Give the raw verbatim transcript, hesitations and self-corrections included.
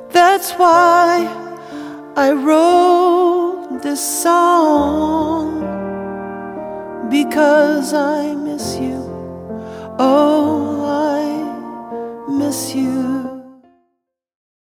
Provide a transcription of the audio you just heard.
That's why I wrote this song, because I miss you. Oh, I miss you.